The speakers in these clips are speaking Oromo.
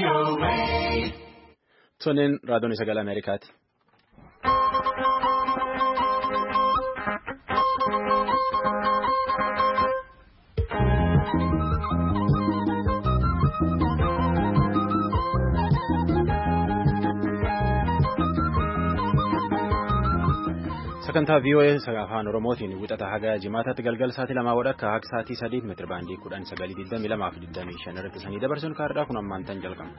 Tonin raadiyoon sagalee Ameerikaati. Sagantaa VOA afaan Oromootiin wixata haga jimaataatti galgal sa'aatii 2 akka haga sa'aatii 3 meetira baandii 1922 fi 25 irratti sanii dabarsuun kaardhaa kun ammaan tan jalqaba.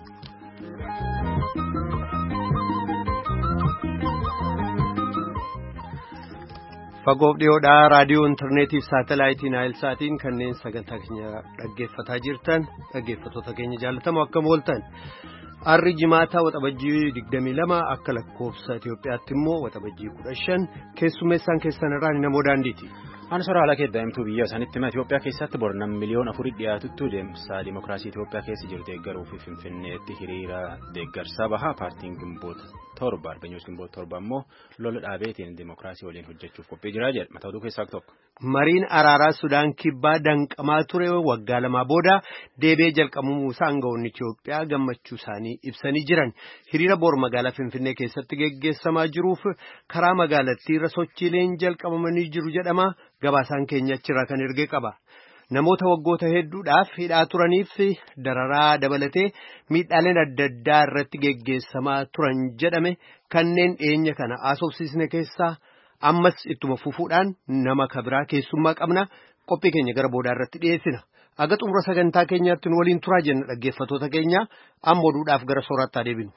Fagoof dhiyoodhaa raadiyoo intarneetii fi saatalaayitiin Naayilsaatiin kanneen sagantaa keenya dhaggeeffataa jirtan dhaggeeffattoota keenya jaallatamoo akkam ooltan. Arri jimaataa waxabajjii 22 akka lakkoofsa Itoophiyaatti immoo waxabajjii 15 keessummeessaan keessan irraa namoo daandiiti. Ansora haala keeddaa'imtuu biyya sanitti hima Itoophiyaa keessatti bornam miliyoona 4 dhiyaatuttu deemsa dimookiraasii Itoophiyaa keessa jiru deeggaruu fi Finfinneetti hiriira deeggarsaa bahaa paartiin Gimboot torba Arbeenyoos Gimboot torba immoo lola dhaabeetiin dimookiraasii waliin hojjechuuf qophii jiraa jedha mataa oduu keessaa tokko. Mariin araaraa Sudaan kibbaa danqamaa ture waggaa lamaa booda deebi'ee jalqabamuu isaa aangawoonni Itoophiyaa gammachuu isaanii ibsanii jiran. Hiriira boor magaalaa Finfinnee keessatti geggeessamaa jiruuf karaa magaalattiirra sochiileen jalqabamanii jiru jedhama. Gabaasaan keenya achirraa kan ergee qaba. Namoota waggoota hedduudhaaf hidhaa turaniif dararaa dabalatee miidhaaleen adda addaa irratti geggeessamaa turan jedhame kanneen dhiyeenya kana haasofsiisne keessaa ammas ittuma fufuudhaan nama kabiraa keessummaa qabna. Qophii keenya gara boodaa irratti dhiyeessina. Aga xumura sagantaa keenyaatti nu waliin turaa jenna dhaggeeffattoota keenya amma oduudhaaf gara soorattaa deebinu.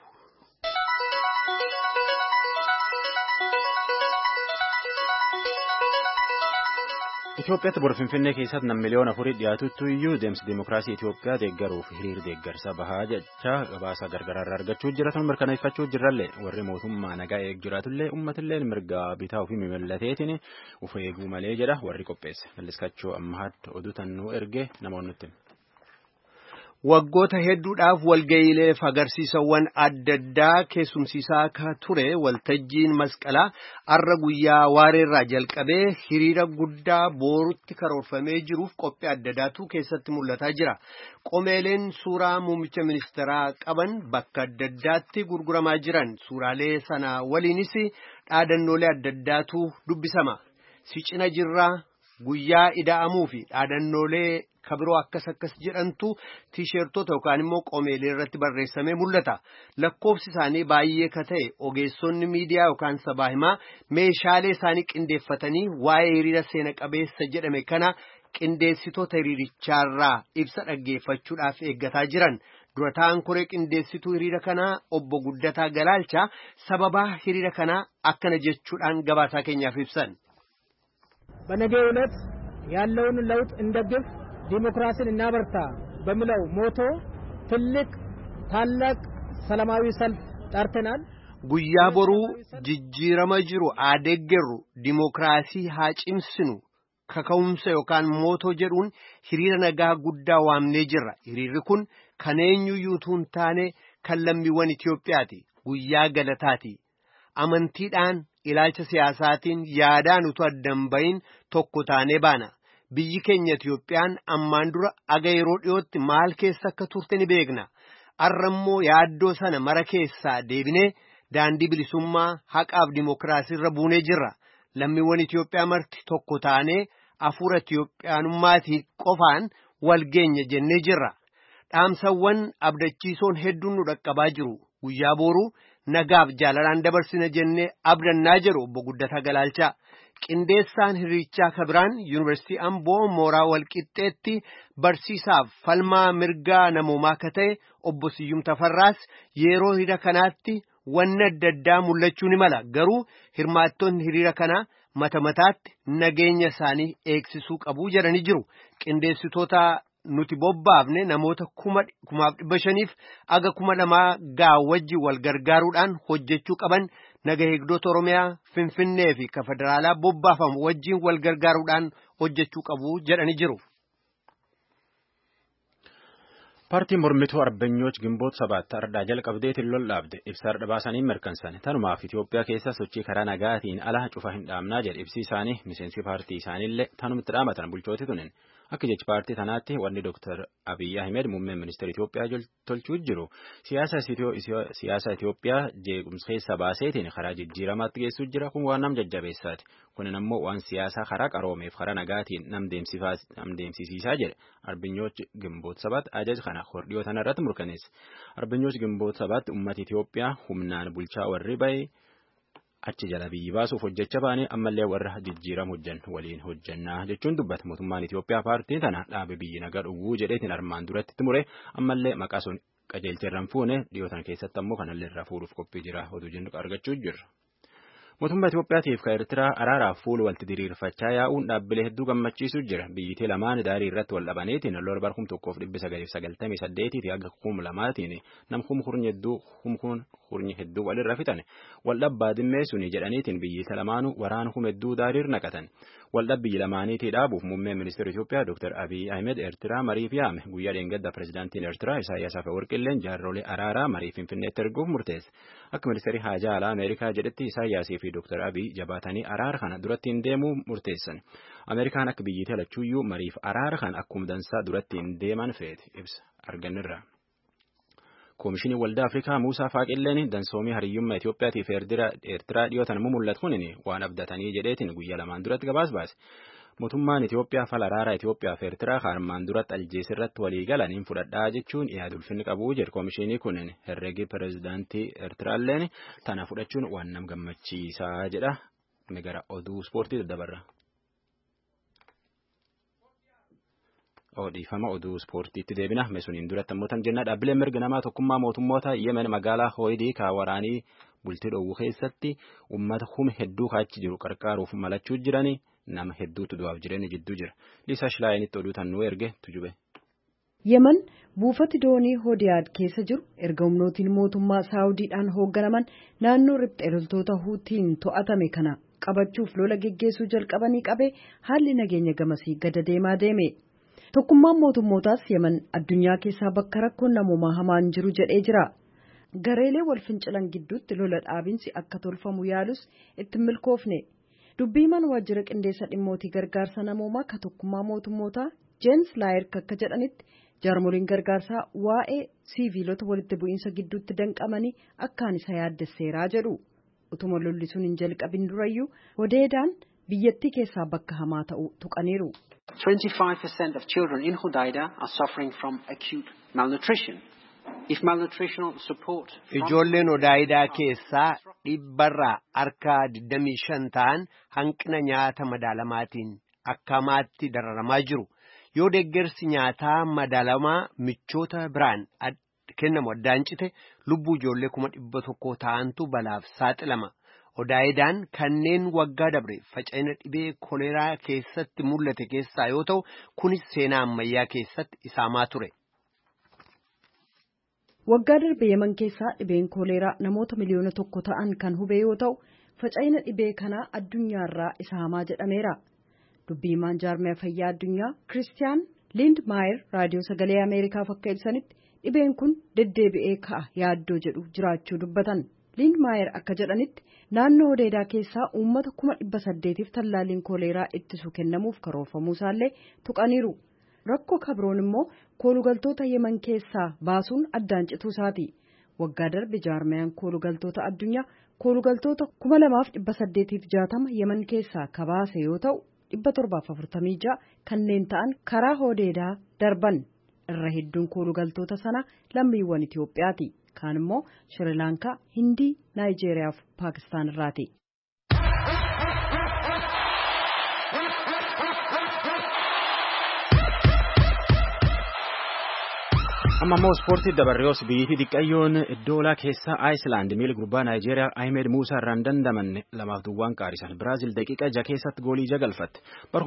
Itoophiyaatti bor Finfinnee keessatti nam miliyoona 4 dhiyaatuttu iyyuu deemsa dimookiraasii Itoophiyaa deeggaruuf hiriira deeggarsa bahaa jecha gabaasa gargaraarraa argachuu jiratan mirkaneeffachuu jirrallee warri mootummaa nagaa eeg jiraatullee uummatillee mirga bitaa ofii mimallateetiin uf eeguu malee jedha warri qopheesse. Malliskachoo ammaatti oduu tannuu ergee namoonni Waggoota hedduudhaaf walga'iilee fi agarsiisawwan adda addaa keessumsiisaa akka ture waltajjiin masqalaa arra guyyaa waareerraa jalqabee hiriira guddaa boorutti karoorfamee jiruuf qophii adda addaatu keessatti mul'ataa jira. Qomeeleen suuraa muummicha ministeeraa qaban bakka adda addaatti gurguramaa jiran suuraalee sana waliinis dhaadannoolee adda addaatu dubbisama. Si cina jirraa guyyaa ida'amuu fi dhaadannoolee kabiroo akkas jedhantu tiishertoota yookaan immoo qomeelee irratti barreessamee mul'ata. Lakkoofsi isaanii baay'ee ka ta'e ogeessonni miidiyaa yookaan sabaa himaa meeshaalee isaanii qindeeffatanii waa'ee hiriira seena qabeessa jedhame kana qindeessitoota hiriirichaarraa ibsa dhaggeeffachuudhaaf eeggataa jiran. Durataan koree qindeessituu hiriira kanaa obbo Guddataa Galaalchaa sababaa hiriira kanaa akkana jechuudhaan gabaasaa keenyaaf ibsan. በነገው ዕለት ያለውን ለውጥ እንደግፍ ዲሞክራሲን እናበርታ በሚለው ሞቶ ታላቅ ሰላማዊ ሰልፍ ጠርተናል። ጉያ ቦሩ ጅጅረማ ጅሩ አደገሩ ዲሞክራሲ ሀጭምስኑ ከከውምሰ ዮካን ሞቶ ጀዱን ሂሪረ ነጋ ጉዳ ዋምኔ ጅራ ሂሪሪ ኩን ከነኙ ዩቱን ታኔ ከለሚወን ኢትዮጵያቲ ጉያ ገለታቲ አመንቲዳን ilaalcha siyaasaatiin yaadaan utuu addan bahin tokko taanee baana. Biyyi keenya Itoophiyaan ammaan dura aga yeroo dhiyootti maal keessa akka turte ni beekna. Arrammoo yaaddoo sana mara keessaa deebinee daandii bilisummaa haqaaf dimookiraasii irra buunee jirra. Lammiiwwan Itoophiyaa marti tokko taanee hafuura Itoophiyaanummaatti qofaan walgeenya jennee jirra. Dhaamsawwan abdachiisoon hedduun nu dhaqqabaa jiru. Guyyaa booruu nagaaf jaalalaan dabarsina jennee abdannaa jiru obbo Guddataa Galaalchaa. Qindeessaan hiriirichaa kabiraan Yuunivarsiitii Amboo mooraa walqixxeetti barsiisaaf falmaa mirgaa namoomaa akka ta'e obbo Siyyum Tafarraas yeroo hiriira kanaatti wanni adda addaa mul'achuu ni mala. Garuu hirmaattonni hiriira kanaa mata mataatti nageenya isaanii eegsisuu qabu jedhanii jiru. Qindeessitoota nuti bobbaafne namoota 1,500 aga 2,000 gaawwajji wal gargaaruudhaan hojjechuu qaban naga eegdota Oromiyaa Finfinnee fi Federaalaa bobbaafamu wajjin wal gargaaruudhaan hojjechuu qabu jedhanii jiru. Paartiin mormituu Arbeenyoos Gimboot 7 ardhaa jalqabdeetiin lol dhaabde ibsa baasanii mirkansan. Tanumaaf Itoophiyaa keessa sochii karaa nagaatiin ala cufa hin dhaamnaa jedhe ibsi isaanii miseensi paartii isaaniillee tanumatti dhaamatan bulchooti tunin. Akka jechi paartii tanaatti wanni Dr. Abiy Ahmed muummeen ministeera Itoophiyaa tolchuu jiru siyaasa Itoophiyaa jeequmsa keessa baaseetiin karaa jijjiiramaatti geessuu jira kun waan nam jajjabeessaati. Kunin ammoo waan siyaasaa karaa qaroomeef karaa nagaatiin nam deemsisiisaa jedhe Arbinyoch Gimboot Sabat ajaja kana hordhiyoo tanarratti mirkaneesse. Arbinyoch Gimboot Sabat uummata Itoophiyaa humnaan bulchaa warri bahe achi jala biyyi baasuuf hojjechaa baane ammallee warra jijjiiramu waliin hojjannaa jechuun dubbata. Mootummaan Itoophiyaa paartii tana dhaabe biyyi nagaa dhuguu jedheetiin armaan duratti mure ammallee maqaa sun qajeelcheerran fuune dhiyootan keessatti ammoo kanallee irraa fuudhuuf qophii jira oduu jennu argachuu jirra. Mootummaa Itoophiyaatiif kan Eertiraa araaraaf fuula walitti diriirfachaa yaa'uun dhaabbilee hedduu gammachiisuu jira. Biyyittii lamaan daarii irratti wal dhabaneetiin lola bara 1998 fi hanga 2000 nam hurnyi hedduu walirra fitan. Waldhabbaa dimmee suni jedhaniitiin biyyittii lamaanuu waraana hedduu daarii irra naqatan. Waldhabbii lamaaniitii dhaabuuf muummeen ministeera Itoophiyaa Dr. Abiy Ahmed Eertiraa mariif yaame. Guyyaa dheengadda pirezidaantiin Eertiraa Isaayyaas Afeworqilleen jaarrolee araaraa marii Finfinneetti erguuf murteesse. Akka ministeerri haajaa alaa Ameerikaa jedhetti Isaayyaasii fi Dr. Abiy jabaatanii araara kana duratti hin deemuu murteessan. Ameerikaan akka biyyittii alachuuyyuu mariif araara kana akkuma dansaa duratti hin deeman feete ibsa argannirra. Koomishinii Waldaa Afrikaa Muusaa Faaqilleen dansoomii hariyyummaa Itoophiyaatiif Eertiraa dhiyootan mul'atu kunin waan abdatanii jedheetiin guyyaa lamaan duratti gabaas baase. Mootummaan Itoophiyaa fala araaraa Itoophiyaa fi Eertiraa harmaan duratti Aljees irratti walii galaniin fudhadhaa jechuun yaada ulfinni qabu jedhe koomishinii kunin herregi pirezidaantii Eertiraalleen tana fudhachuun waan nam gammachiisaa jedha. Gara oduu ispoortii daddabarra. Dhiifama oduu ispoortiitti deebina. Meesuniin duratti ammoo tan jenna dhaabbileen mirga namaa tokkummaa mootummoota Yemen magaalaa Hooydii waraanii bultii dhoowwuu keessatti uummata humna hedduu kaachi jiru qarqaaruuf malachuu jiranii nama hedduutu du'aaf jireenya jidduu jira. Liisaa Shilaayinitti oduu tan nuu erge tujube. Yemen buufati doonii Hodiyaad keessa jiru erga humnootiin mootummaa Saawudiidhaan hoogganaman naannoo riphxee loltoota Huutiin to'atame kana qabachuuf lola geggeessuu jalqabanii qabe haalli nageenya gamasii gada deemaa deeme. Tokkummaan mootummootaas Yemen addunyaa keessaa bakka rakkoon namoomaa hamaan jiru jedhee jira. Gareelee wal fincilan gidduutti lola dhaabinsi akka tolfamu yaalus itti milkoofne. Dubbiimaan waajjira qindeessa dhimmootii gargaarsa namoomaa ka tokkummaa mootummootaa Jeenis Laayirk akka jedhanitti jaarmoliin gargaarsaa waa'ee siiviilota walitti bu'iinsa gidduutti danqamanii akkaan isa yaaddesseeraa jedhu. Utuma lolli sun hin jalqabin durayyuu Hodeedaan biyyattii keessaa bakka hamaa ta'uu tuqaniiru. 25% of children in Hodayda are suffering from acute malnutrition. If malnutritional support Ijoolleen Hodaydaa keessaa dhibbarraa harka 25 ta'an hanqina nyaata madaalamaatiin akkamaatti dararamaa jiru. Yoo deeggarsi nyaataa madaalamaa michoota biraan kennamu addaan cite lubbuu ijoollee 100,000 ta'antu balaaf saaxilama. Hodaayidaan kanneen waggaa dabre faca'ina dhibee koleeraa keessatti mul'ate keessaa yoo ta'u kunis seenaa ammayyaa keessatti isaamaa ture. Waggaa darbe Yemen keessaa dhibeen koleeraa namoota miliyoona 1 ta'an kan hube yoo ta'u faca'ina dhibee kanaa addunyaarraa isa hamaa jedhameera. Dubbiimaan jaarmaya fayyaa addunyaa Kiristiyaan Lindmaayer raadiyoo sagalee Ameerikaaf akka ibsanitti dhibeen kun deddeebi'ee ka'a yaaddoo jedhu jiraachuu dubbatan. Lindmaayer akka jedhanitti naannoo Hodeedaa keessaa uummata 800,000f tallaalliin koleeraa ittisu kennamuuf karoorfamuu isaallee tuqaniiru. Rakkoo kabroon immoo koolugaltoota Yemen keessaa baasuun addaan cituu isaati. Waggaa darbe jaarmayaan koolugaltoota addunyaa koolugaltoota 2,860 Yemen keessaa kabaase yoo ta'u 746 kanneen ta'an karaa Hodeedaa darban. Irra hedduun koolugaltoota sana lammiiwwan Itoophiyaati. Kaan immoo Shri Lankaa, Hindii, Naayijeeriyaa fi Paakistaan irraati. Amma immoo ispoortii dabarrees biyyattii xiqqayyoon Doolaa keessaa Aayislaand miila gurbaa Naayijeeriyaa Ahmed Muusaa irraan dandamanne 2-2 qaarisan. Biraazil daqiiqa 6 keessatti goolii 6 galfatte. Bara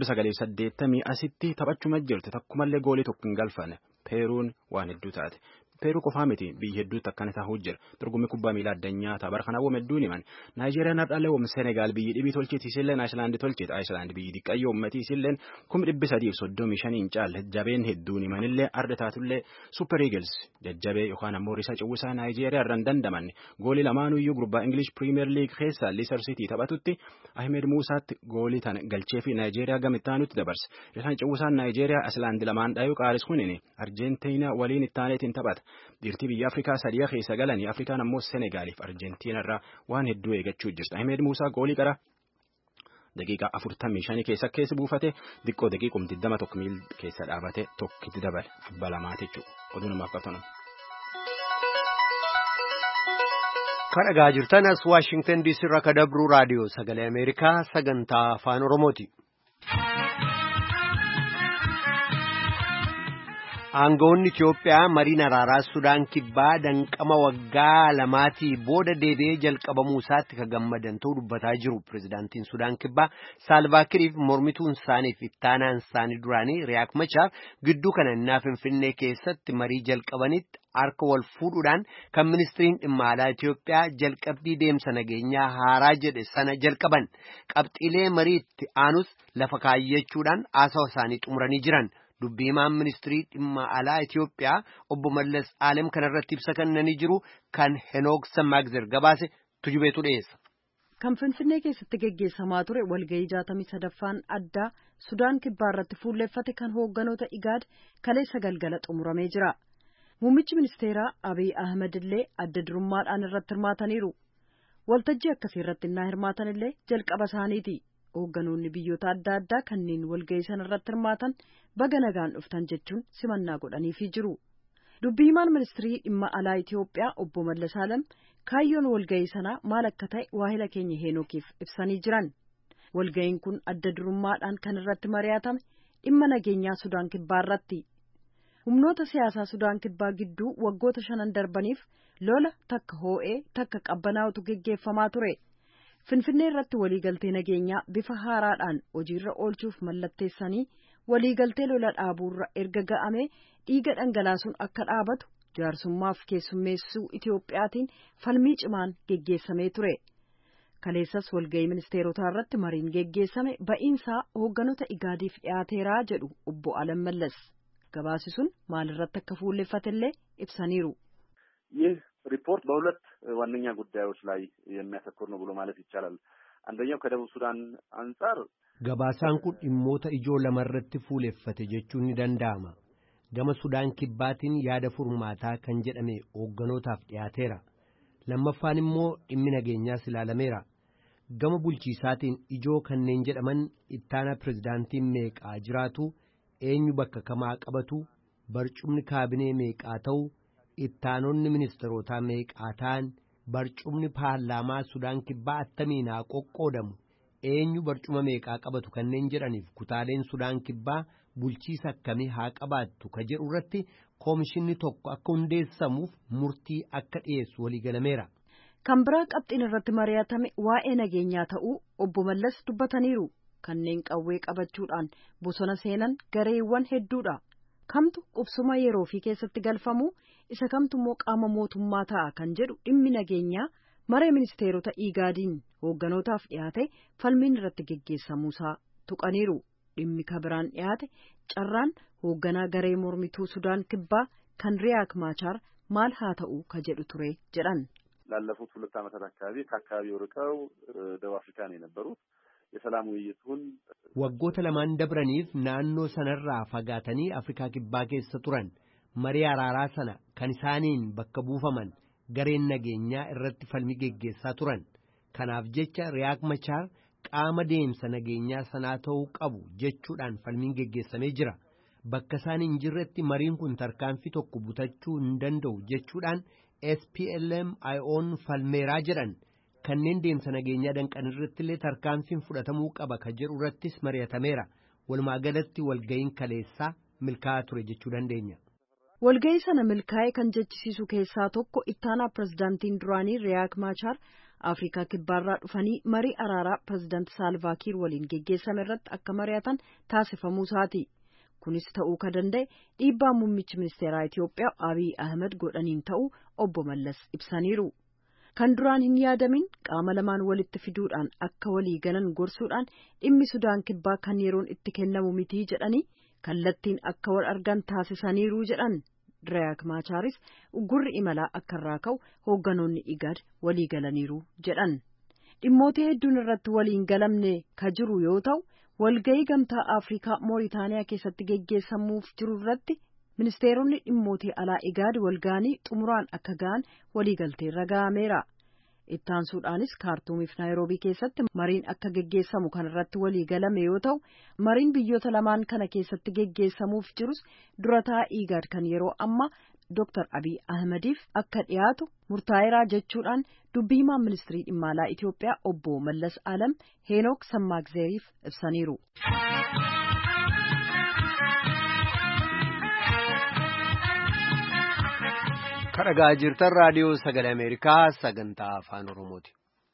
1980 asitti taphachuma jirti takkumallee goolii tokko hin galfanne. Peeruun waan hedduu taate. Peeruu qofaa miti biyya hedduutti akkana ta'uu jira. Dorgommii kubbaa miilaa addunyaa tapha kana wam hedduun himan. Naayijeeriyaan hardhalee wam Senegaal biyyi dhibii tolchiti isilleen Ayislaandi tolchiti. Ayislaandi biyyi diqqayyoo uummatii isilleen 335 caalle jabeen hedduun himanillee arda taatullee Super Eagles jajjabee yookaan ammoo risaa cawwisaa Naayijeeriyaa irraan dandamanne goolii lamaanuyyuu gurbaa English Premier League keessa Leicester City taphatutti Ahmed Muusaatti goolii tan galchee fi Naayijeeriyaa gamittaanutti dabarse. Risaan cawwisaan Naayijeeriyaa Ayislaandi lamaan dhaayuu qaaris kunini Arjentiina waliin ittaaneetiin taphata. Dhiirtii biyya Afrikaa sadiya keessa galanii Afrikaan ammoo Senegaaliif Arjentiina irraa waan hedduu eegachuu jirti. Ahmed Muusaa goolii qara daqiiqaa 45 keessa buufate diqqoo daqiiqum 21 miil keessa dhaabate tokkitti dabale abba lamaati jechuudha. Oduu namaaf qabnu. Kan dhagaa jirtan as Washington DC irraa kan dabru raadiyoo sagalee Ameerikaa sagantaa afaan Oromooti. Aangawoonni Itoophiyaa mariin araaraa Sudaan kibbaa danqama waggaa lamaatii booda deebi'ee jalqabamuu isaatti kan gammadan ta'uu dubbataa jiru. Pirezidaantiin Sudaan kibbaa Saalvaakiriif mormituun isaaniif ittaanaan isaanii duraanii Riyaak Machaar gidduu kana innaa Finfinnee keessatti marii jalqabanitti harka wal fuudhuudhaan kan ministiriin dhimma alaa Itoophiyaa jalqabbii deemsa nageenyaa haaraa jedhe sana jalqaban. Qabxiilee mariitti aanus lafa kaayyachuudhaan haasawa isaanii xumuranii jiran. Dubbii himaan ministirii dhimma alaa Itoophiyaa obbo Mallas Alem kanarratti ibsa kennanii jiru kan Henook Sammaagzer gabaase tujubeetu dhiyeessa. Kan Finfinnee keessatti geggeessamaa ture walgahii 63ffaan addaa Sudaan kibbaa irratti fuulleeffate kan hoogganoota IGAD kaleessa galgala xumuramee jira. Muummichi ministeeraa Abiy Ahmed illee adda durummaadhaan irratti hirmaataniiru. Waltajjii akkasii irratti innaa hirmaatan illee jalqaba isaaniiti. Hoogganoonni biyyoota adda addaa kanneen walgahii sana irratti hirmaatan baga nagaan dhuftan jechuun simannaa godhaniifii jiru. Dubbii himaan ministirii dhimma alaa Itoophiyaa obbo Mallas Alem kaayyoon walgahii sanaa maal akka ta'e waahila keenya Heenookiif ibsanii jiran. Walgahiin kun adda durummaadhaan kan irratti mari'atame dhimma nageenyaa Sudaan kibbaa irratti. Humnoota siyaasaa Sudaan kibbaa gidduu waggoota 5 darbaniif lola takka hoo'ee takka qabbanaa'utu geggeeffamaa ture. Finfinnee irratti waliigaltee nageenyaa bifa haaraadhaan hojiirra oolchuuf mallatteessanii waliigaltee lola dhaabuurra erga ga'amee dhiiga dhangalaasuun akka dhaabatu jaarsummaaf keessummeessuu Itoophiyaatiin falmii cimaan geggeessamee ture. Kaleessas walgahii ministeerotaa irratti mariin geggeessame ba'iinsaa hoogganoota IGADiif dhiyaateeraa jedhu obbo Alam Mallas. Gabaasi sun maalirratti akka fuulleffatellee ibsaniiru. ሪፖርት በሁለት ዋነኛ ጉዳዮች ላይ የሚያተኩር ነው ብሎ ማለት ይቻላል። አንደኛው ከደቡብ ሱዳን አንፃር gabaasaan kun dhimmoota ijoo lamarratti fuuleffate jechuun ni danda'ama. Gama Sudaan kibbaatiin yaada furmaataa kan jedhame hoogganotaaf dhiyaateera. Lammaffaan immoo dhimmi nageenyaas ilaalameera. Gama bulchiisaatiin ijoo kanneen jedhaman ittaana pirezidaantiin meeqaa jiraatu, eenyu bakka kamaa qabatu, barcumni kaabinee meeqaa ta'u, ittaanonni ministeerotaa meeqaa ta'an, barcumni paarlaamaa Sudaan kibbaa attamiin haa qoqqoodamu, eenyu barcuma meeqaa qabatu kanneen jedhaniif kutaaleen Sudaan kibbaa bulchiisa akkamii haa qabaattu ka jedhu irratti koomishinni tokko akka hundeessamuuf murtii akka dhiyeessu waliigalameera. Kan biraa qabxiin irratti mari'atame waa'ee nageenyaa ta'uu obbo Mallas dubbataniiru. Kanneen qawwee qabachuudhaan bosona seenan gareewwan hedduudha. Kamtu qubsuma yeroo fi keessatti galfamu isa kamtu immoo qaama mootummaa ta'a kan jedhu dhimmi nageenyaa maree ministeerota IGADiin hoogganotaaf dhiyaate falmiin irratti geggeessamuusaa tuqaniiru. Dhimmi kabiraan dhiyaate carraan hoogganaa garee mormituu Sudaan kibbaa kan Riyaak Machaar maal haa ta'u ka jedhu ture jedhan. ላለፉት 2 ዓመታት አካባቢ ከአካባቢው ርቀው ደቡብ አፍሪካ ነው የነበሩት። የሰላም ውይይቱን waggoota lamaan dabraniif naannoo sanarraa fagaatanii Afrikaa kibbaa keessa turan marii araaraa sana kan isaaniin bakka buufaman gareen nageenyaa irratti falmii geggeessaa turan. Kanaaf jecha Riyaak Machaar qaama deemsa nageenyaa sanaa ta'uu qabu jechuudhaan falmiin geggeessamee jira. Bakka isaan hin jirretti mariin kun tarkaanfii tokko butachuu hin danda'u jechuudhaan SPLM-IO'n falmeeraa jedhan. Kanneen deemsa nageenyaa danqan irratti illee tarkaanfiin fudhatamuu qaba ka jedhu irrattis mari'atameera. Walumaa galatti walga'iin kaleessaa milkaa'aa ture jechuu dandeenya. Walga'ii sana milkaa'ee kan jechisiisu keessaa tokko ittaanaa pirezidaantiin duraanii Riyaak Machaar Afrikaa kibbaarraa dhufanii marii araaraa pirezidaanti Saalvaakiir waliin geggeessame irratti akka mari'atan taasifamuu isaati. kunis ta'uu ka danda'e dhiibbaa muummichi ministeeraa Itiyoophiyaa Abiy Ahmed godhaniin ta'uu obbo Mallas ibsaniiru. Kan duraan hin yaadamin qaama lamaan walitti fiduudhaan akka walii galan gorsuudhaan dhimmi Sudaan Kibbaa kan yeroon itti kennamu mitii jedhanii kallattiin akka wal argan taasisaniiru jedhan. Riyaak Maachaaris gurri imalaa akka irraa ka'u hoogganoonni IGAD walii galaniiru jedhan. Dhimmoota hedduun irratti waliin galamne ka jiru yoo ta'u walgahii gamtaa Afrikaa Mooritaaniyaa keessatti geggeessamuuf jiru irratti ministeeronni dhimmoota alaa IGAD walgahanii xumuraan akka ga'an waliigaltee irra ga'ameera. Ittaansuudhaanis Kaartuumiif Naayiroobii keessatti mariin akka geggeessamu kan irratti walii galame yoo ta'u mariin biyyoota lamaan kana keessatti geggeessamuuf jirus durataa IGAD kan yeroo ammaa Dr. Abiy Ahmediif akka dhiyaatu murtaa'eeraa jechuudhaan dubbii himaa ministirii dhimma alaa Itiyoophiyaa obbo Mallas Alam Heenook Sammaagzeeriif ibsaniiru. Kadhagaa jirtan raadiyoo sagalee Ameerikaa sagantaa afaan Oromooti.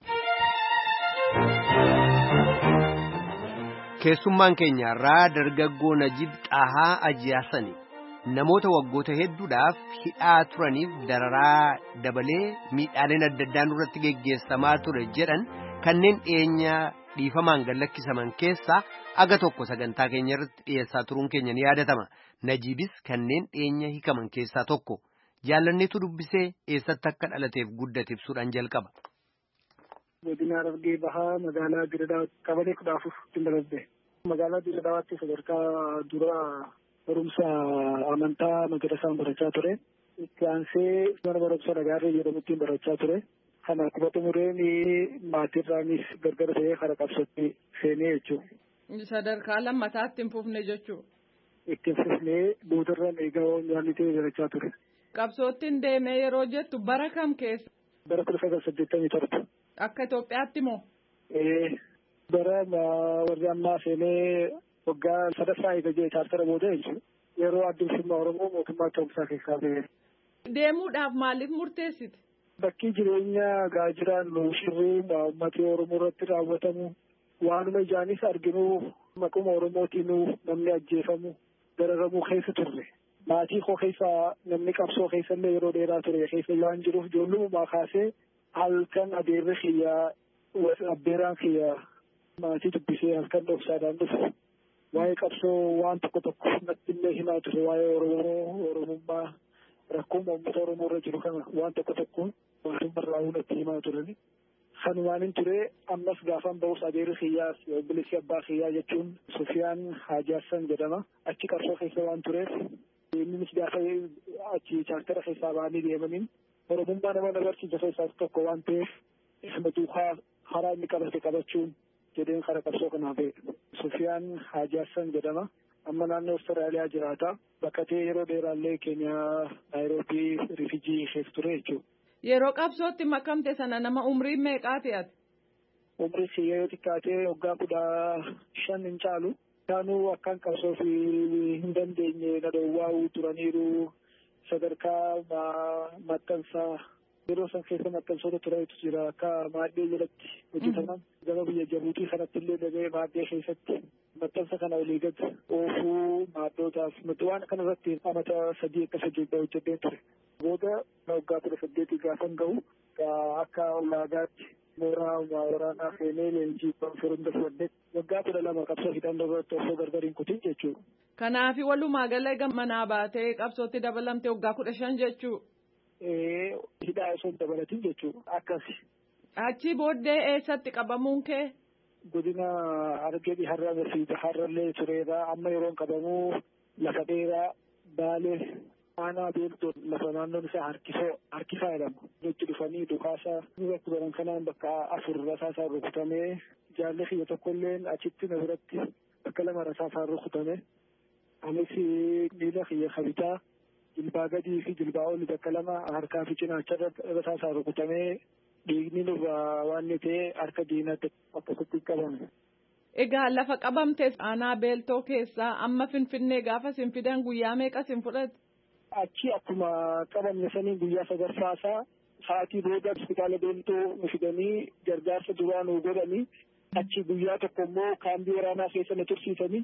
Keessummaan keenya irraa dargaggoo Najib Xahaa Ajiyaasani namoota waggoota hedduudhaaf hidhaa turaniif dararaa dabalee miidhaaleen adda addaa irratti geggeessamaa ture jedhan kanneen dhiyeenya dhiifamaan gadlakkisaman keessaa aga tokko sagantaa keenya irratti dhiyeessaa turuun keenya ni yaadatama. Najibis kanneen dhiyeenya hiikaman keessaa tokko. Jaalanneetu dubbisee eessatti akka dhalateef guddate ibsuudhaan jalqaba. Godina Harargee Bahaa magaalaa Diradaawaa qabalee 14 dabalatee magaalaa Diradawaatti sadarkaa dura barumsa amantaa madrasaan barachaa ture. Itti aansee mana barumsa Nagaarree jedhamutti barachaa ture. Kana qubata mureen maatirraanis gargar ta'ee karaa qabsootti seenee jechuudha. Sadarkaa lammataatti hin fufne jechuudha. Itti fufnee boodarraan eegaa nyaalli ta'ee barachaa ture. Qabsoottiin deemee yeroo jettu bara kam keessa? Bara 1987. Akka Itoophiyaatti moo? Bara warri ammaa seenee waggaa sadaffaa eegajee chaartara booda jechuudha. Yeroo addunyaa Oromoo mootummaa Itoophiyaa keessaa ba'e. Deemuudhaaf maaliif murteessite? Bakki jireenyaa gaajiraan shirrii uummatni Oromoo irratti raawwatamu waanuma ijaanis arginu maquma Oromootiinuu namni ajjeefamu dararamuu keessa turre. Maatii koo keessa namni qabsoo keessa illee yeroo dheeraa ture keessa waan jiruuf ijoollummaa kaasee halkan adeerri kiyyaa abbeeraan kiyyaa maatii dubbisee halkan dhoksaadhaan dhufu waa'ee qabsoo waan tokko natti illee himaa ture waa'ee Oromummaa rakkoo uummata Oromoo irra jiru kana waan tokko mootummaa natti himaa turani. Kanumaan hin ture ammas gaafan ba'us adeerri kiyyaas bilisi abbaa kiyyaa jechuun Sufiyaan Hajaassan jedhama. Achi qabsoo keessa waan tureef innis gaafa achi chaartara keessaa ba'anii deemaniin Oromummaa nama barsiisa keessaas tokko waan ta'eef isma duukaa karaa inni qabate qabachuun jedheen karaa qabsoo kanaaf Sufiyaan Hajaassan jedhama. Amma naannoo Awustiraaliyaa jiraata. Bakka ta'e yeroo dheeraallee Keeniyaa Naayiroobii riifijii keessa ture jechuudha. Yeroo qabsootti makamte sana nama umriin meeqaati ati? Umrii kiyya yoo xiqqaatee waggaa 15 hin caalu. Kaanuu akkaan qabsoo fi hin dandeenye na dhoowwaa'uu turaniiru sadarkaa maxxansaa yeroo san keessa maxxansoota turetu jira akka maaddee jalatti hojjetaman gama biyya Jabuutii kanatti illee dhaga'ee maaddee keessatti maxxansa kana olii gad oofuu maaddootaaf waan kana irratti amata 3 akka hojjedhee ture. Booda waggaa 18 gaafan ga'u akka ulaagaatti mooraa waraanaa seenee leenjii konfirunda fudhadhe waggaa 12 qabsoo hidhannoo irratti osoo gargar hin kutin jechuudha. Kanaaf walumaa gala manaa baatee qabsootti dabalamte waggaa 15 jechuudha. Hidhaa osoo hin dabalatin jechuudha akkasi. Achi booddee eessatti qabamuun kee? Godina Harargee harrallee tureera amma yeroon qabamuu lafa dheeraa Baalee aanaa beeltoo lafa naannoon isaa harkisaa jedhama. Nutti dhufanii dhukaasa irratti baran kanaan bakka 4 rasaasaan rukutamee jaalli kiyya tokkollee achitti na biratti bakka 2 rasaasaan rukutame. Anis miila kiyya kabitaa jilbaa gadii fi jilbaa olii bakka 2 harkaa fi cinaacha rasaasaan rukutamee dhiigni nurraa waan ta'e harka diinatti akkasitti qabame. Egaa lafa qabamte aanaa beeltoo keessaa amma Finfinnee gaafa sin fidan guyyaa meeqa sin fudhate? Achi akkuma qabamne sanii guyyaa sadaffaasaa sa'aatii booda hospitaala beeltoo nu fidanii gargaarsa duraa nu godhanii achi guyyaa tokko immoo kaambii waraanaa keessa na tursiisanii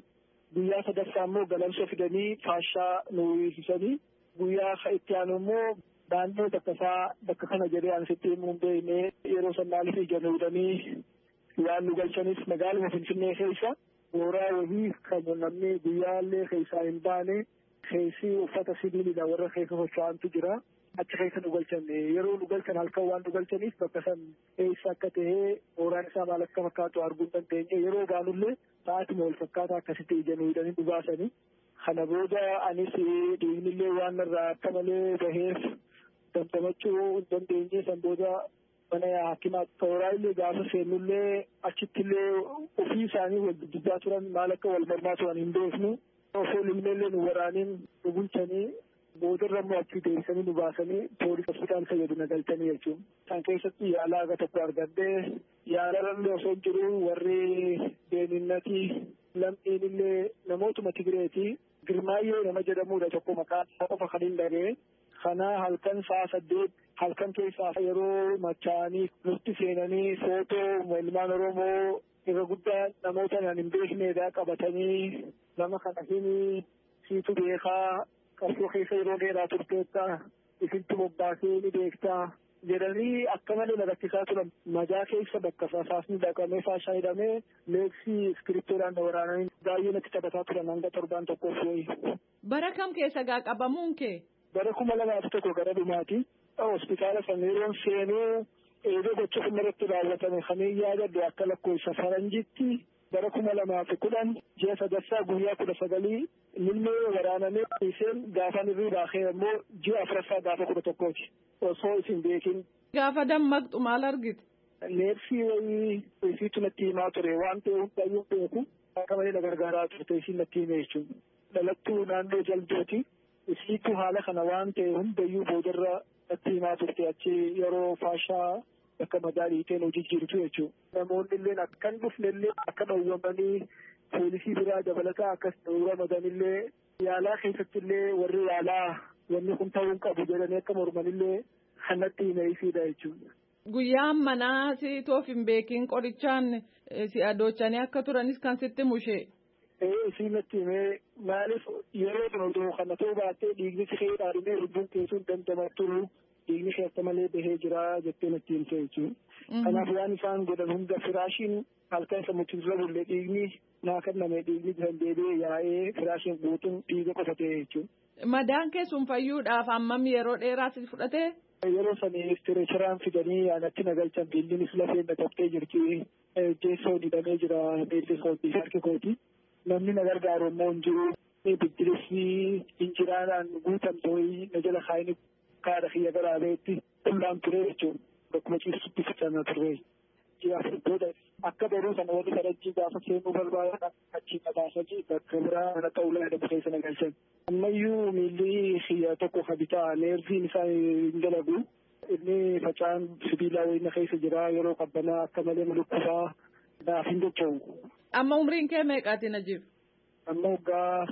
guyyaa sadaffaa immoo galamsoo fidanii faashaa nu hiisanii guyyaa itti aanu immoo naannoo bakka kana jedhee ansitti himuun beeknee yeroo san maaliif ijanuudhanii waan nu galchanis magaaluma Finfinnee keessa mooraa wahii kan namni guyyaallee keessaa hin baane keessi uffata sibiilidha warra keessa socho'antu jira. Achi keessa nu galchan yeroo nu galchan halkan waan nu galchaniif bakka san eessa akka ta'ee mooraan isaa maal akka fakkaatu arguu hin dandeenye yeroo baanullee sa'aatuma wal fakkaataa akkasitti ijanuudhanii nu baasanii. Kana booda anis dhiignillee waan irraa akka malee baheef damdamachuu hin dandeenye san booda mana hakimaa tooraallee gaafa seennullee achittillee ofii isaanii wal dubbaa turan maal akka wal mormaa turan hin beeknu osoo ilmeellee nu waraaniin nu bulchanii boodarra immoo achii deebisanii nu baasanii poolis hospitaal fayyadu na galchanii jechuun kan keessatti yaala aga tokko argadhee yaalarallee osoo jiru warri deeminnatii lammiinillee namootuma Tigireetii Girmaayyee nama jedhamudha tokko maqaan qofa kan hin dhagee kana halkan sa'a 8 halkan keessaa yeroo machaanii nutti seenanii footoo ilmaan Oromoo irra guddaa namoota hin beekneedhaa qabatanii nama kana himi siitu beekaa qabsoo keessa yeroo dheeraa turteetta isintu bobbaasee ni beektaa jedhanii akka malee na rakkisaa turan majaa keessa bakka faasni dhaqamee faashaa hidhamee leeksii iskiriptoodhaan na waraananii baay'ee natti taphataa turan hanga torbaan tokkoof wayi. Bara kam keessa gaa qabamuun kee? Bara 2001 gara dhumaati. Hospitaala Samiiroon seenuu eegee gocha kuma irratti raawwatame kamee yaadadde akka lakkoofsa faranjitti bara 2010 ji'a sadaffaa guyyaa 19 ilmee waraanamee iseen gaafa nirrii baakee immoo ji'a afuraffaa gaafa 11ti osoo isin beekin. Gaafa dammaqxu maal argite? Neersii wayii isiitu natti himaa ture waan ta'e hundayyuu beeku akka malee na gargaaraa turte isiin natti hime jechuudha. Dhalattuu naannoo jaldooti isiitu haala kana waan ta'e hundayyuu boodarra natti himaa turte achi yeroo faashaa akka madaalii ta'een hojii jirtu jechuudha. Namoonni illee akkan dhufnellee akka dhowwamanii poolisii biraa dabalataa akkas dhowwamanillee yaalaa keessatti illee warri yaalaa wanni kun ta'uu qabu jedhanii akka mormanillee kanatti himeefiidha jechuudha. Guyyaan manaa si toof hin beekin qorichaan si adoochanii akka turanis kan sitti mushee. Isiin natti himee maaliif yeroo dhumatu kana ta'uu baattee dhiigni si kee dhaadhimee lubbuun keessuun dandamattu dhiigni keessa malee bahee jira jettee natti himte jechuudha. Kanaaf waan isaan godhan hunda firaashiin halkan sammuutti dura bulle dhiigni naa kenname dhiigni kan deebi'ee yaa'ee firaashiin guutuun dhiiga qotatee jechuudha. Madaan keessuun fayyuudhaaf hammam yeroo dheeraa si fudhatee? Yeroo sanii istireechiraan fidanii anatti nagalchan biillinis lafee na qabxee jirti jeessoo didamee jira beelli kooti harki kooti namni na gargaaru immoo hin jiru biddirisni injiraadhaan guutamte wayii na jala kaayini kaadha kiyya garaabeetti tullaan ture jechuudha bakkuma ciisutti ficannaa turre ji'a booda akka baruu sana warri sadachii gaafa seenuu barbaadan achi nadaasanii bakka biraa mana ta'ulaa jedhamu keessa nagalchan. Ammayyuu miilli kiyya tokko kabitaa neerviin isaa hin dalagu inni facaan sibiilaa wayina keessa jira yeroo qabbanaa akka malee mulukkusaa naaf hin dacha'u. Amma umriin kee meeqaati Najiib? Amma waggaa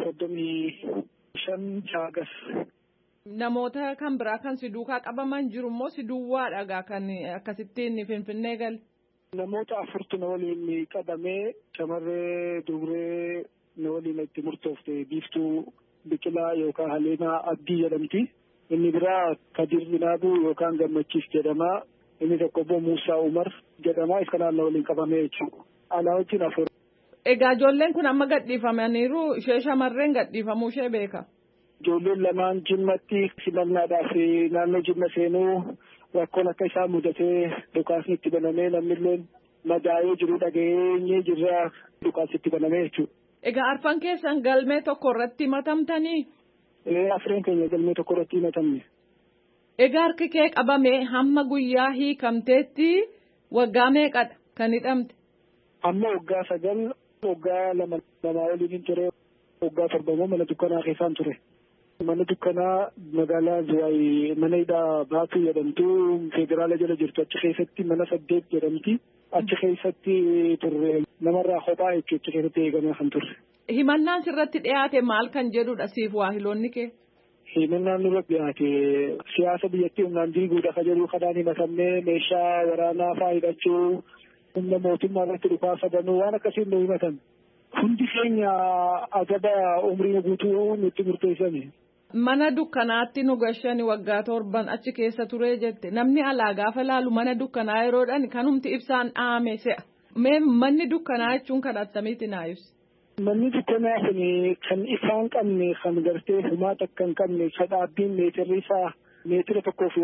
35 jaagas. Namoota kan biraa kan si duukaa qabaman jiru immoo si duwwaadha kan akkasittiin Finfinnee gal. Namoota 40 na waliin qabamee shamarree dubree na waliin itti murtoofte biiftuu Biqilaa yookaan Haleemaa Abdii jedhamti. Inni biraa Kadir Binaabuu yookaan Gammachiis jedhama. Inni tokko immoo Muusaa Umar jedhama. Iskanaan na waliin qabamee jechuudha. Alaa wajjin 4. Egaa ijoolleen kun amma gadhiifamaniiru ishee shamarreen gadhiifamuu ishee beeka. Ijoolleen lamaan Jimmatti simannaadhaaf naannoo Jimma seenuu rakkoon akka isaan mudatee dhukaasni itti banamee namnillee madaa'ee jiru dhageenyee jirra dhukaasni itti banamee jechuudha. Egaa arfan keessan galmee tokko irratti himatamtanii? Afreen keenya galmee tokko irratti himatamne. Egaa harki kee qabamee hamma guyyaa hiikamteetti waggaa meeqadha kan hidhamte? Amma waggaa 9 waggaa 2 waliin ture waggaa 7 mana dukkanaa keessaan ture. Mana dukkanaa magaalaa Zuwaay mana hidhaa Baatuu jedhamtu federaala jala jirtu achi keessatti mana 8 jedhamti. Achi keessatti turre namarraa kophaa jechuun achi keessatti eegamee kan turre. Himannaan sirratti dhiyaate maal kan jedhudha siif waahiloonni kee? Himannaan nurratti dhiyaate siyaasa biyyattii humnaan diiguudha ka jedhu kanaan himatamnee meeshaa waraanaa fa'aa hidhachuu humna mootummaa irratti dhukaasa banuu waan akkasiin nu himatan. hundi keenya agaba umrii guutuu nutti murteessani. Mana dukkanaatti nu gashani waggaa 7 achi keessa ture jette namni alaa gaafa laalu mana dukkanaa yeroodhaan kanumti ibsaan dhaame se'a. Mee manni dukkanaa jechuun kan attamitti naa ibsi? Manni dukkanaa kun kan ifaan qabne kan gartee humaata kan qabne sadhaabbiin meetirri isaa meetira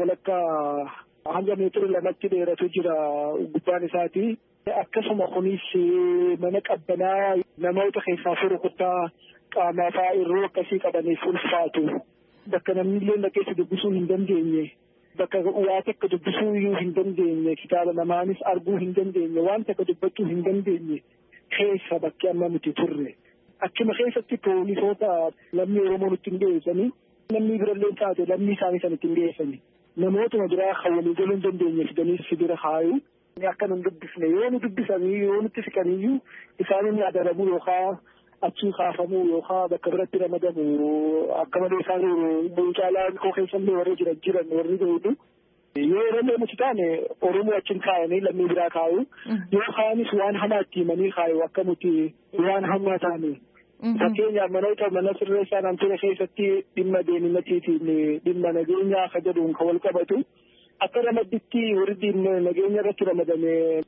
1.2 hanga meetira 2 dheeratu jira gubbaan isaati. Akkasuma kunis mana qabbanaa namoota keessaa rukuttaa qaamaa fa'aa irroo akkasii qabaniif ulfaatu. Bakka namni illee dhaqeessa dubbisuu hin dandeenye. Bakka waa takka dubbisuu iyyuu hin dandeenye. Kitaaba namaanis arguu hin dandeenye. Waan takka dubbachuu hin dandeenye. Keessa bakki amma nuti turre. Achuma keessatti poolisoota lammii Oromoo nutti hin dhiyeessanii. Namni birallee taate lammii isaanii sanitti hin dhiyeessanii. Namootuma biraa kan walii galuu hin dandeenye fidanii sibira haayu. Akka nun dubbisne yoo nu dubbisanii yoo nutti siqaniyyuu isaan adaramu yookaan achii kaafamuu yookaan bakka biratti ramadamu akka malee isaan caalaan koo keessallee warri jiran warri beeku. Yoo Oromoo nuti taane Oromoo achiin kaayanii lammii biraa kaayu yookaanis waan hamaa itti himanii kaayu akka nuti waan hamaa taane. Fakkeenyaaf mana sirreessaa namtole keessatti dhimma deeminatiitiin dhimma nageenyaa akka jedhuun kan wal qabatu. Akka ramadditti warri nageenya irratti ramadame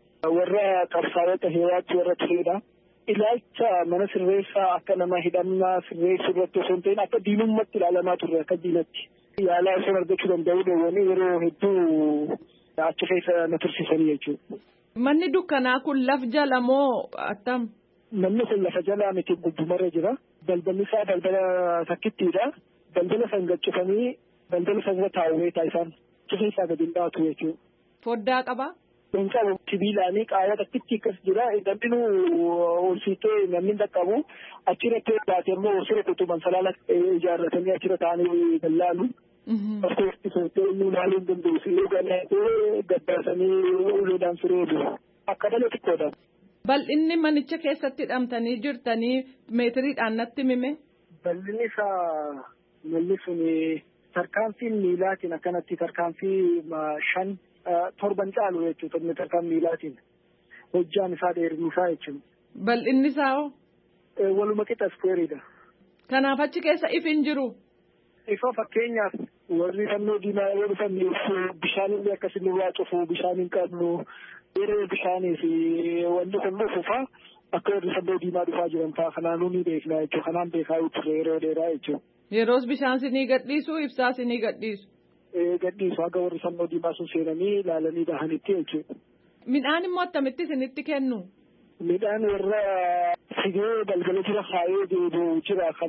warra qabsaa'ota heewaatti warra turedha. Ilaalcha mana sirreessaa akka nama hidhamnaa sirreessuu irratti osoo hin ta'in akka diinummaatti ilaalamaa turre akka diinatti. Yaalaa osoo argachuu danda'uu dhoowwanii yeroo hedduu achi keessa na tursiisanii jechuudha. Manni dukkanaa kun laf jala moo attam? Manni kun lafa jalaa miti gubbumarra jira. Balballi isaa balbala takkittiidha. Balbala san gaccifanii balbala san irra taa'uwee taasisan. Keessaa gadi baatu jechuudha. Foddaa qabaa? Leencaa sibiilaanii qaawwa takkitti akkas jira. Namni olsiitee namni dhaqqabu achirratti baatee immoo siree kutuban salaala ijaarratanii achirra taa'anii dallaalu. Akkasumas sootee inni ilaaluu hin danda'u. Sillee galaatee gabbaasanii uleedhaan siree akka dhalee xiqqoodha. Bal'inni manicha keessatti hidhamtanii jirtanii meetiriidhaan natti mime? Bal'inni isaa malli suni. Tarkaanfiin miilaatiin akkanatti tarkaanfii 5-7 caalu jechuudha. Tarkaanfii miilaatiin hojjaan isaa dheerinni isaa jechuudha. Bal'inni isaa hoo? Waluma qixa iskuweeriidha. Kanaaf achi keessa ifi hin jiru? Ifa fakkeenyaaf warri fannoo diimaa yoo dhufan bishaanillee akkasii waa cufu bishaan hin qabnu yeroo bishaanii fi wanni kun dhufuufaa akka warri fannoo diimaa dhufaa jiran fa'aa kanaanuu ni beekna jechuudha. Kanaan beekaa turre yeroo dheeraa jechuudha. Yeroos bishaan sinii gadhiisu ibsaa sinii gadhiisu. Gadhiisu akka warri fannoo diimaa sun seenanii ilaalanii bahanitti jechuudha. Midhaan immoo attamitti sinitti kennu? Midhaan warra figee balbala jira kaayee deebi'u jira kan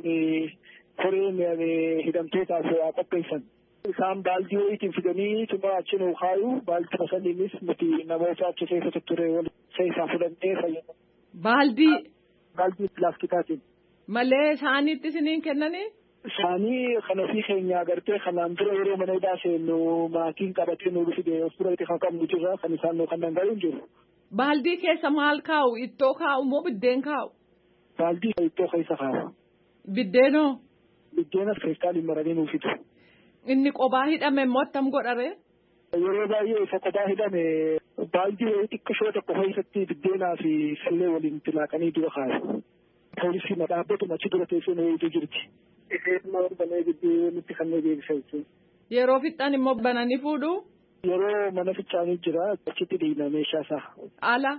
koreen hidhamtootaaf qopheessan. Isaan baaldii wayiitiin fidanii tuma achi nuu kaayu baaldii saniinis nuti namoota achi keessa turre wal keessaa fudhannee fayyadamu. Baaldii? Baaldii pilaastikaatiin. Malee isaaniitti siniin kennanii? Isaanii kan ofii keenya agartee kanaan dura yeroo mana hidhaa seennu maatiin qabatee nu fide of biratti kan qabnu jirra kan isaan nu kan danda'u hin jiru. Baaldii keessa maal kaa'u? Ittoo kaa'u moo biddeen kaa'u? Baaldii ittoo keessa kaa'u. Biddeenoo? Biddeenas keessaaliin maranii nuuf fidu. Inni qophaa hidhame immoo attam godhare? Yeroo baay'ee isa qophaa hidhame baaldii xiqqashoo tokko keessatti biddeenaa fi sallee waliin tilaaqanii dura kaa'u. Poolisiin dhaabbatuma achi dura teessee wayiitu jirti. Isheen immoo banee gidduu nutti kan deebisa jechuudha. Yeroo fixan immoo bananii fuudhu? Yeroo mana ficcaanii jira achitti dhiina meeshaa isaa. Ala?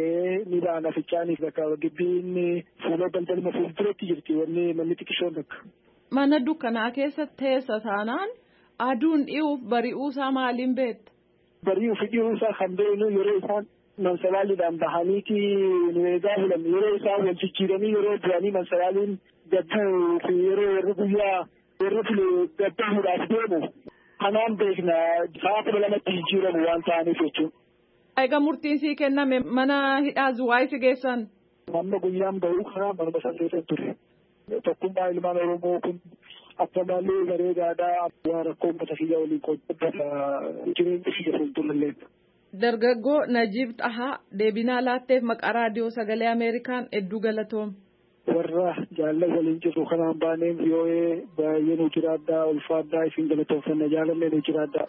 Ni baana ficcaaniif bakka gibbiin fuula balbaluma fuulduratti jirti wanni manni xiqqishoon bakka. Mana dukkanaa keessa teessa taanaan aduun dhi'uuf bari'uusaa maaliin beekta? Bari'uu fi dhi'uusaa kan beeknu yeroo isaan mansalaaliidhaan bahaniiti nu eegaa bulan yeroo isaan wal jijjiiranii yeroo duranii mansalaaliin gadduu fi yeroo warri guyyaa warri file gaddamuudhaaf deemu kanaan beekna sa'a 12tti jijjiiramu waan ta'aniif jechuudha. Egaa murtiin sii kenname mana hidhaa Zuwaayii si geessan? Amma guyyaan bahuu kanaa manuma san keessa ture. Tokkummaa ilmaan Oromoo kun akka malee bareedaadhaa waan rakkoo uummata kiyya waliin qooddata jireenya kiyya fuuldurallee. Dargaggoo Najiib Xahaa deebinaa laatteef maqaa raadiyoo sagalee Ameerikaan hedduu galatoom. Warra jaalala waliin jirru kanaan baaneen VOA baay'ee nu jiraadhaa ulfaadhaa isin galatoomfanna jaalallee nu jiraadhaa.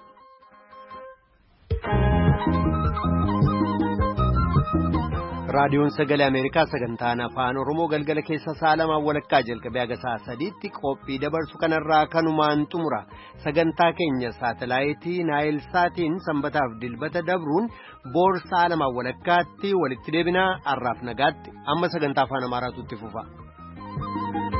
raadiyoon sagalee Ameerikaa sagantaan afaan Oromoo galgala keessa sa'a lamaan walakkaa jalqabee haga sa'a sadiitti qophii dabarsu kanarraa kanumaan xumura sagantaa keenya saatalaayitii Naayil Saatiin sanbataaf dilbata dabruun boor sa'a lamaan walakkaatti walitti deebinaa har'aaf nagaatti amma sagantaa afaan Amaaraatu itti fufa.